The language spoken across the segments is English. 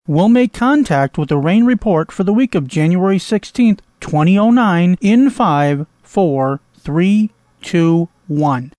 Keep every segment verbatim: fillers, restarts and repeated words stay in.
We'll make contact with the rain report for the week of January sixteenth, twenty oh nine in five, four, three, two, one.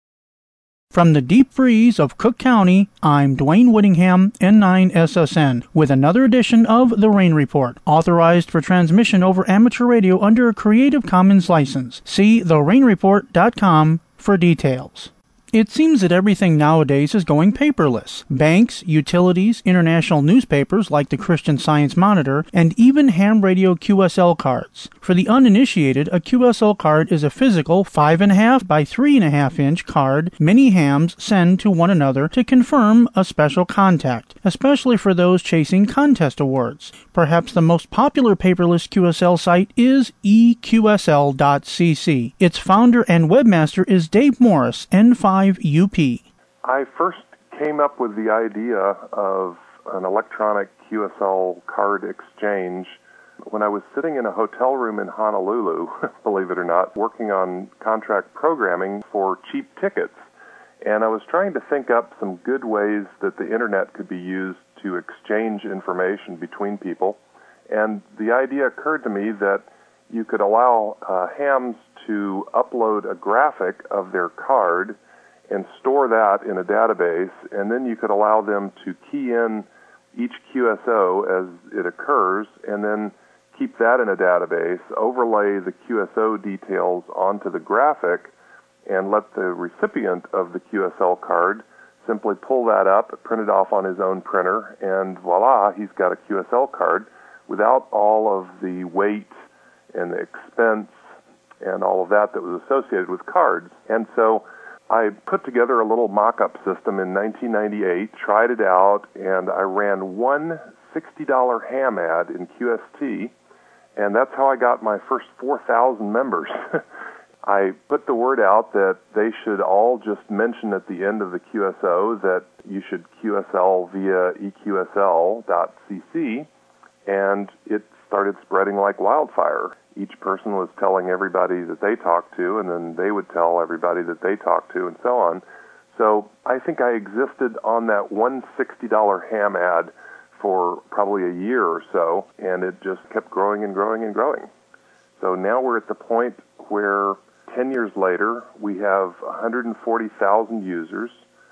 From the deep freeze of Cook County, I'm Dwayne Whittingham, N nine S S N, with another edition of The Rain Report, authorized for transmission over amateur radio under a Creative Commons license. See the rain report dot com for details. It seems that everything nowadays is going paperless. Banks, utilities, international newspapers like the Christian Science Monitor, and even ham radio Q S L cards. For the uninitiated, a Q S L card is a physical five point five by three point five inch card many hams send to one another to confirm a special contact, especially for those chasing contest awards. Perhaps the most popular paperless Q S L site is E Q S L dot C C. Its founder and webmaster is Dave Morris, N five U P. I first came up with the idea of an electronic Q S L card exchange when I was sitting in a hotel room in Honolulu, believe it or not, working on contract programming for cheap tickets. And I was trying to think up some good ways that the internet could be used to exchange information between people. And the idea occurred to me that you could allow uh, hams to upload a graphic of their card and store that in a database, and then you could allow them to key in each Q S O as it occurs, and then keep that in a database, overlay the Q S O details onto the graphic, and let the recipient of the Q S L card simply pull that up, print it off on his own printer, and voila, he's got a Q S L card without all of the weight and the expense and all of that that was associated with cards. And so I put together a little mock-up system in nineteen ninety-eight, tried it out, and I ran one sixty dollar ham ad in Q S T, and that's how I got my first four thousand members. I put the word out that they should all just mention at the end of the Q S O that you should Q S L via E Q S L dot C C, and it started spreading like wildfire. Each person was telling everybody that they talked to, and then they would tell everybody that they talked to, and so on. So I think I existed on that one sixty dollar ham ad for probably a year or so, and it just kept growing and growing and growing. So now we're at the point where ten years later, we have one hundred forty thousand users.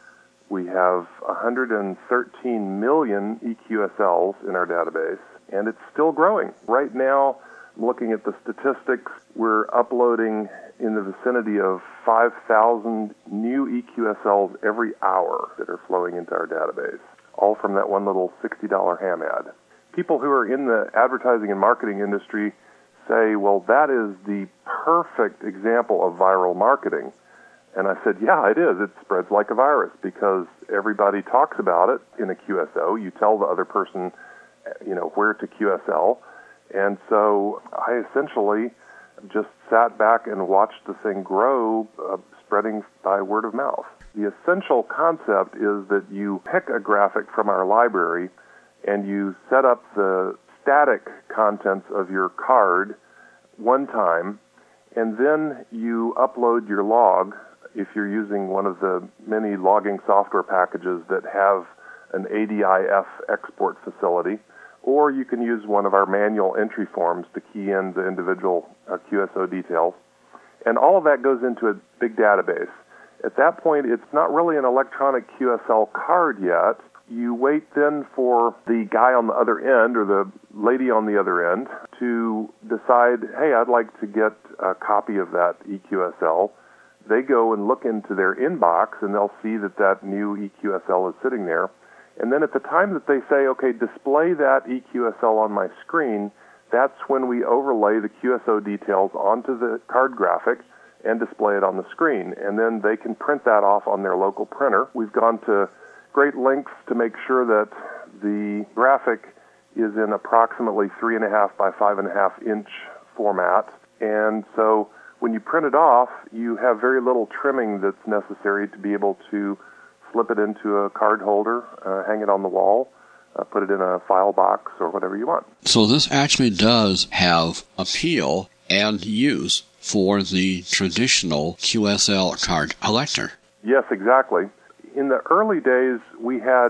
We have one hundred thirteen million E Q S Ls in our database, and it's still growing. Right now, looking at the statistics, we're uploading in the vicinity of five thousand new E Q S Ls every hour that are flowing into our database, all from that one little sixty dollar ham ad. People who are in the advertising and marketing industry say, well, that is the perfect example of viral marketing. And I said, yeah, it is. It spreads like a virus because everybody talks about it in a Q S O. You tell the other person, you know, where to Q S L. And so I essentially just sat back and watched the thing grow, uh, spreading by word of mouth. The essential concept is that you pick a graphic from our library and you set up the static contents of your card one time, and then you upload your log if you're using one of the many logging software packages that have an A D I F export facility. Or you can use one of our manual entry forms to key in the individual uh, Q S O details. And all of that goes into a big database. At that point, it's not really an electronic Q S L card yet. You wait then for the guy on the other end or the lady on the other end to decide, hey, I'd like to get a copy of that E Q S L. They go and look into their inbox, and they'll see that that new E Q S L is sitting there. And then at the time that they say, okay, display that E Q S L on my screen, that's when we overlay the Q S O details onto the card graphic and display it on the screen. And then they can print that off on their local printer. We've gone to great lengths to make sure that the graphic is in approximately three and a half by five and a half inch format. And so when you print it off, you have very little trimming that's necessary to be able to slip it into a card holder, uh, hang it on the wall, uh, put it in a file box, or whatever you want. So this actually does have appeal and use for the traditional Q S L card collector. Yes, exactly. In the early days, we had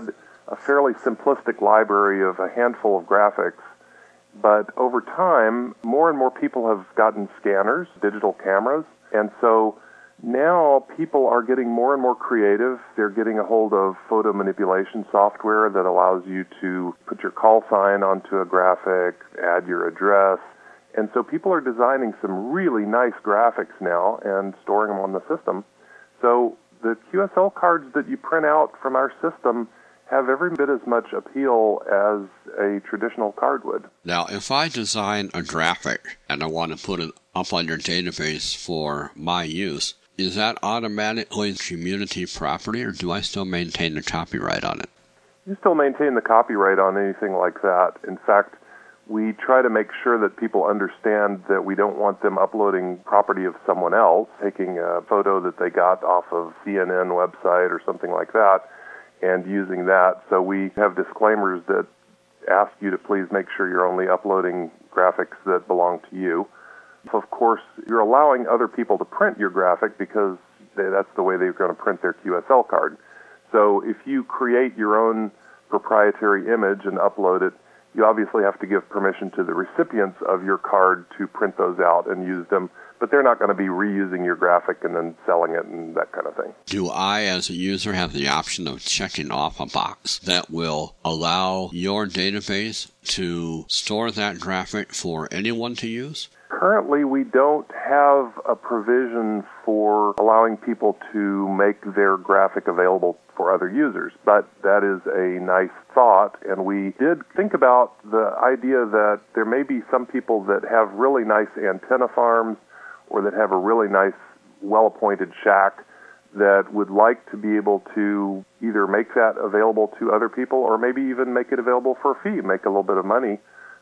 a fairly simplistic library of a handful of graphics. But over time, more and more people have gotten scanners, digital cameras, and so now people are getting more and more creative. They're getting a hold of photo manipulation software that allows you to put your call sign onto a graphic, add your address, and so people are designing some really nice graphics now and storing them on the system. So the Q S L cards that you print out from our system have every bit as much appeal as a traditional card would. Now, if I design a graphic and I want to put it up on your database for my use, is that automatically community property, or do I still maintain the copyright on it? You still maintain the copyright on anything like that. In fact, we try to make sure that people understand that we don't want them uploading property of someone else, taking a photo that they got off of C N N website or something like that, and using that. So we have disclaimers that ask you to please make sure you're only uploading graphics that belong to you. Of course, you're allowing other people to print your graphic because they, that's the way they're going to print their Q S L card. So if you create your own proprietary image and upload it, you obviously have to give permission to the recipients of your card to print those out and use them, but they're not going to be reusing your graphic and then selling it and that kind of thing. Do I, as a user, have the option of checking off a box that will allow your database to store that graphic for anyone to use? Currently, we don't have a provision for allowing people to make their graphic available for other users, but that is a nice thought, and we did think about the idea that there may be some people that have really nice antenna farms or that have a really nice, well-appointed shack that would like to be able to either make that available to other people or maybe even make it available for a fee, make a little bit of money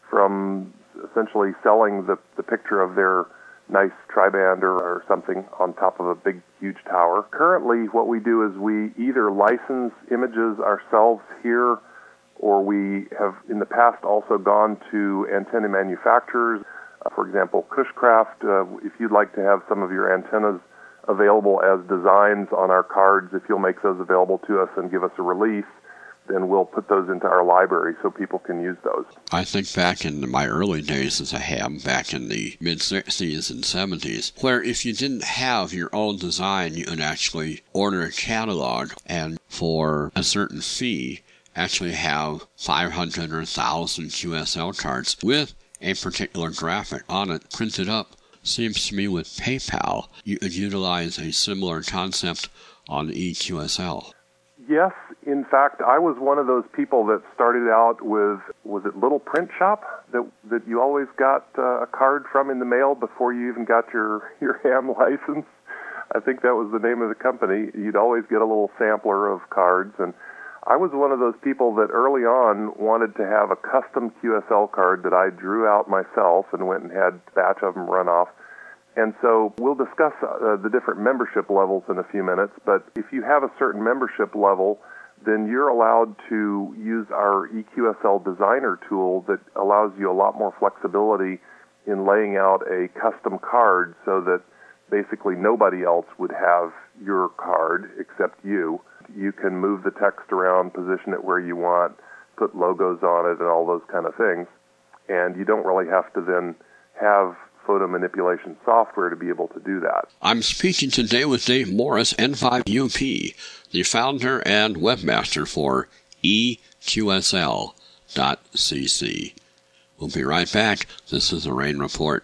from essentially selling the, the picture of their nice triband or, or something on top of a big, huge tower. Currently, what we do is we either license images ourselves here, or we have in the past also gone to antenna manufacturers. Uh, for example, Cushcraft, uh, if you'd like to have some of your antennas available as designs on our cards, if you'll make those available to us and give us a release, then we'll put those into our library so people can use those. I think back in my early days as a ham, back in the mid-sixties and seventies, where if you didn't have your own design, you could actually order a catalog and for a certain fee actually have five hundred or one thousand Q S L cards with a particular graphic on it printed up. Seems to me with PayPal, you could utilize a similar concept on E Q S L. Yes, in fact, I was one of those people that started out with, was it Little Print Shop, that that you always got uh, a card from in the mail before you even got your, your ham license? I think that was the name of the company. You'd always get a little sampler of cards, and I was one of those people that early on wanted to have a custom Q S L card that I drew out myself and went and had a batch of them run off. And so we'll discuss uh, the different membership levels in a few minutes, but if you have a certain membership level, then you're allowed to use our E Q S L designer tool that allows you a lot more flexibility in laying out a custom card so that basically nobody else would have your card except you. You can move the text around, position it where you want, put logos on it and all those kind of things, and you don't really have to then have photo manipulation software to be able to do that. I'm speaking today with Dave Morris, N five U P, the founder and webmaster for E Q S L dot C C. We'll be right back. This is the Rain Report.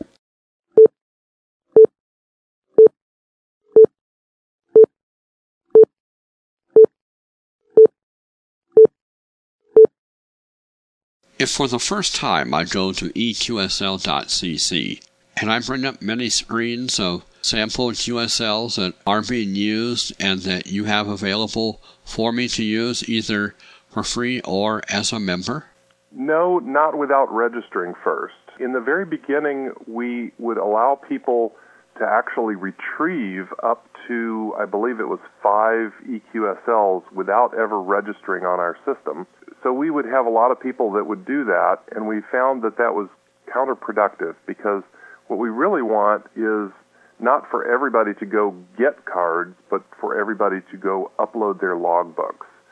If for the first time I go to E Q S L dot C C, and I bring up many screens of sample Q S Ls that are being used and that you have available for me to use either for free or as a member? No, not without registering first. In the very beginning, we would allow people to actually retrieve up to, I believe it was five E Q S Ls without ever registering on our system. So we would have a lot of people that would do that, and we found that that was counterproductive because what we really want is not for everybody to go get cards, but for everybody to go upload their logbooks.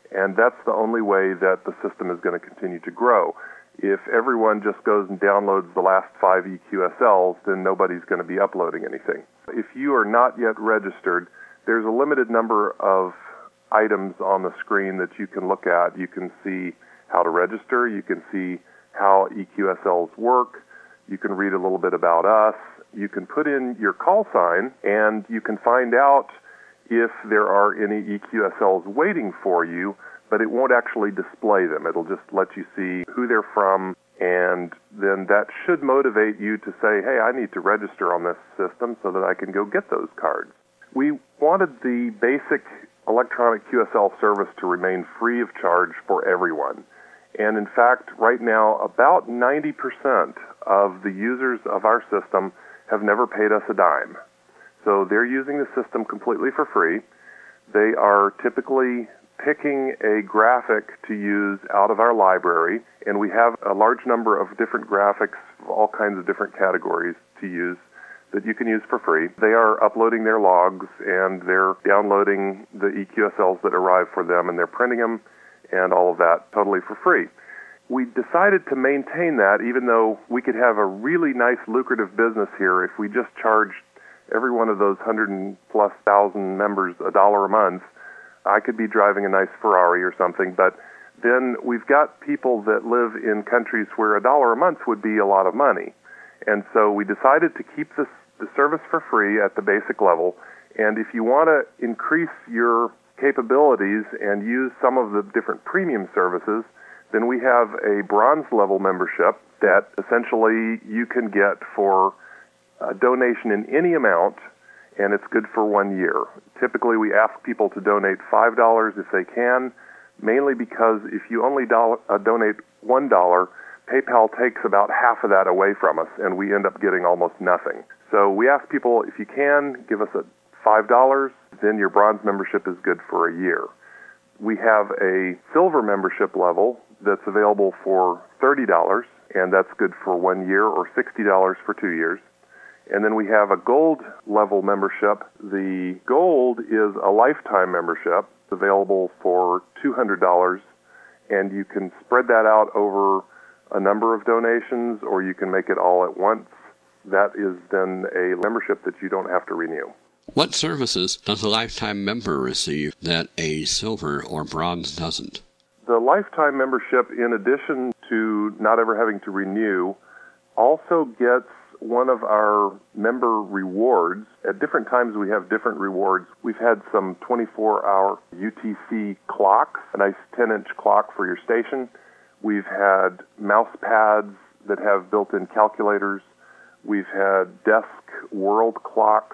And that's the only way that the system is going to continue to grow. If everyone just goes and downloads the last five E Q S Ls, then nobody's going to be uploading anything. If you are not yet registered, there's a limited number of items on the screen that you can look at. You can see how to register. You can see how E Q S Ls work. You can read a little bit about us. You can put in your call sign, and you can find out if there are any E Q S Ls waiting for you, but it won't actually display them. It'll just let you see who they're from, and then that should motivate you to say, hey, I need to register on this system so that I can go get those cards. We wanted the basic electronic Q S L service to remain free of charge for everyone. And in fact, right now, about ninety percent of the users of our system have never paid us a dime. So they're using the system completely for free. They are typically picking a graphic to use out of our library, and we have a large number of different graphics of all kinds of different categories to use that you can use for free. They are uploading their logs, and they're downloading the E Q S Ls that arrive for them, and they're printing them, and all of that totally for free. We decided to maintain that, even though we could have a really nice lucrative business here if we just charged every one of those hundred and plus thousand members a dollar a month. I could be driving a nice Ferrari or something, but then we've got people that live in countries where a dollar a month would be a lot of money. And so we decided to keep this, the service for free at the basic level. And if you want to increase your capabilities and use some of the different premium services, then we have a bronze level membership that essentially you can get for a donation in any amount, and it's good for one year. Typically, we ask people to donate five dollars if they can, mainly because if you only do- uh, donate one dollar, PayPal takes about half of that away from us, and we end up getting almost nothing. So we ask people, if you can, give us a five dollars, then your bronze membership is good for a year. We have a silver membership level that's available for thirty dollars, and that's good for one year, or sixty dollars for two years. And then we have a gold level membership. The gold is a lifetime membership. It's available for two hundred dollars, and you can spread that out over a number of donations, or you can make it all at once. That is then a membership that you don't have to renew. What services does a lifetime member receive that a silver or bronze doesn't? The lifetime membership, in addition to not ever having to renew, also gets one of our member rewards. At different times we have different rewards. We've had some twenty-four hour U T C clocks, a nice ten inch clock for your station. We've had mouse pads that have built-in calculators. We've had desk world clocks,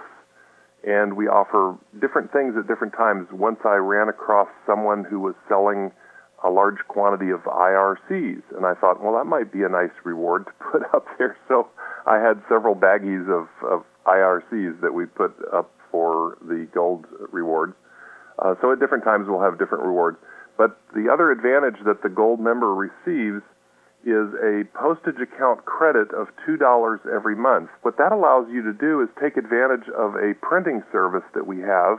and we offer different things at different times. Once I ran across someone who was selling a large quantity of I R Cs, and I thought, well, that might be a nice reward to put up there. So I had several baggies of, of I R Cs that we put up for the gold rewards. Uh, so at different times we'll have different rewards. But the other advantage that the gold member receives is a postage account credit of two dollars every month. What that allows you to do is take advantage of a printing service that we have.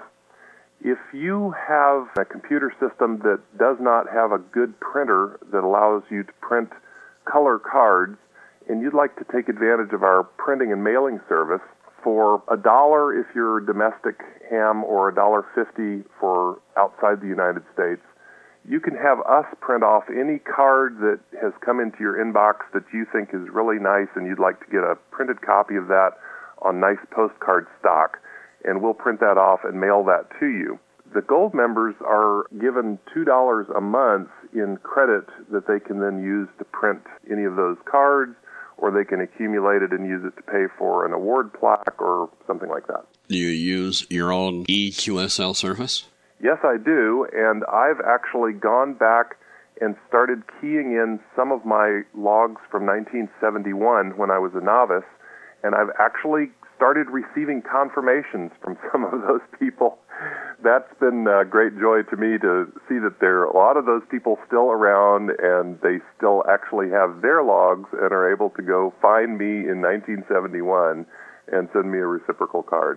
If you have a computer system that does not have a good printer that allows you to print color cards, and you'd like to take advantage of our printing and mailing service, for a dollar if you're domestic ham or a dollar fifty for outside the United States, you can have us print off any card that has come into your inbox that you think is really nice and you'd like to get a printed copy of that on nice postcard stock, and we'll print that off and mail that to you. The gold members are given two dollars a month in credit that they can then use to print any of those cards, or they can accumulate it and use it to pay for an award plaque or something like that. Do you use your own E Q S L service? Yes, I do, and I've actually gone back and started keying in some of my logs from nineteen seventy-one when I was a novice, and I've actually started receiving confirmations from some of those people. That's been a great joy to me to see that there are a lot of those people still around, and they still actually have their logs and are able to go find me in nineteen seventy-one and send me a reciprocal card.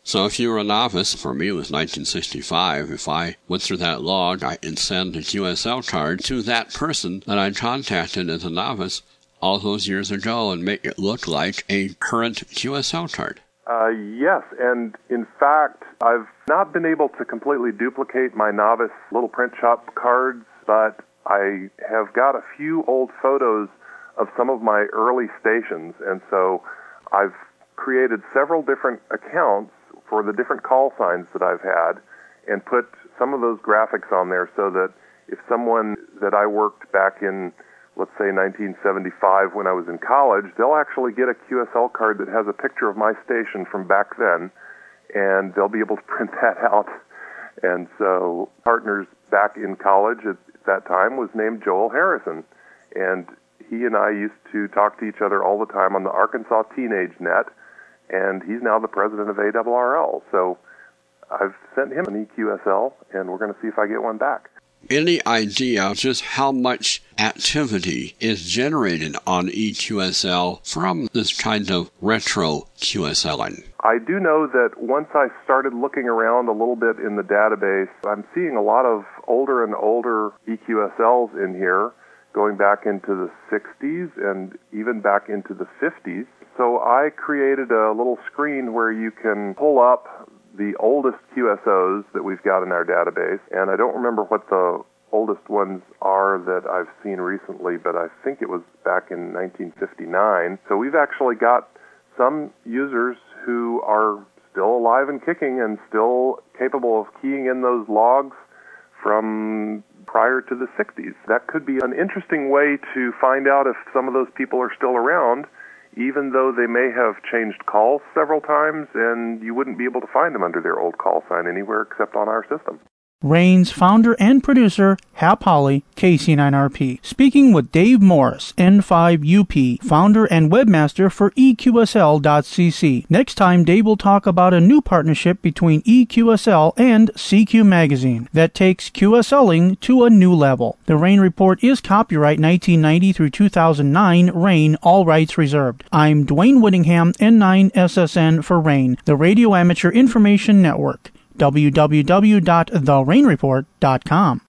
So if you were a novice, for me it was nineteen sixty-five, if I went through that log, I could send a Q S L card to that person that I contacted as a novice all those years ago and make it look like a current Q S L card. Uh, yes, and in fact, I've not been able to completely duplicate my novice little print shop cards, but I have got a few old photos of some of my early stations, and so I've created several different accounts for the different call signs that I've had and put some of those graphics on there so that if someone that I worked back in, let's say nineteen seventy-five when I was in college, they'll actually get a Q S L card that has a picture of my station from back then, and they'll be able to print that out. And so partners back in college at that time was named Joel Harrison, and he and I used to talk to each other all the time on the Arkansas Teenage Net, and he's now the president of A R R L. So I've sent him an E Q S L, and we're going to see if I get one back. Any idea just how much activity is generated on E Q S L from this kind of retro QSLing? I do know that once I started looking around a little bit in the database, I'm seeing a lot of older and older E Q S Ls in here, going back into the sixties and even back into the fifties. So I created a little screen where you can pull up the oldest Q S Os that we've got in our database, and I don't remember what the oldest ones are that I've seen recently, but I think it was back in nineteen fifty-nine. So we've actually got some users who are still alive and kicking and still capable of keying in those logs from prior to the sixties. That could be an interesting way to find out if some of those people are still around, even though they may have changed calls several times, and you wouldn't be able to find them under their old call sign anywhere except on our system. RAIN's founder and producer, Hap Holly, K C nine R P, speaking with Dave Morris, N five U P, founder and webmaster for E Q S L dot C C. Next time, Dave will talk about a new partnership between E Q S L and C Q Magazine that takes QSLing to a new level. The RAIN Report is copyright nineteen ninety through two thousand nine, RAIN, all rights reserved. I'm Dwayne Whittingham, N nine S S N for RAIN, the Radio Amateur Information Network. w w w dot the rain report dot com.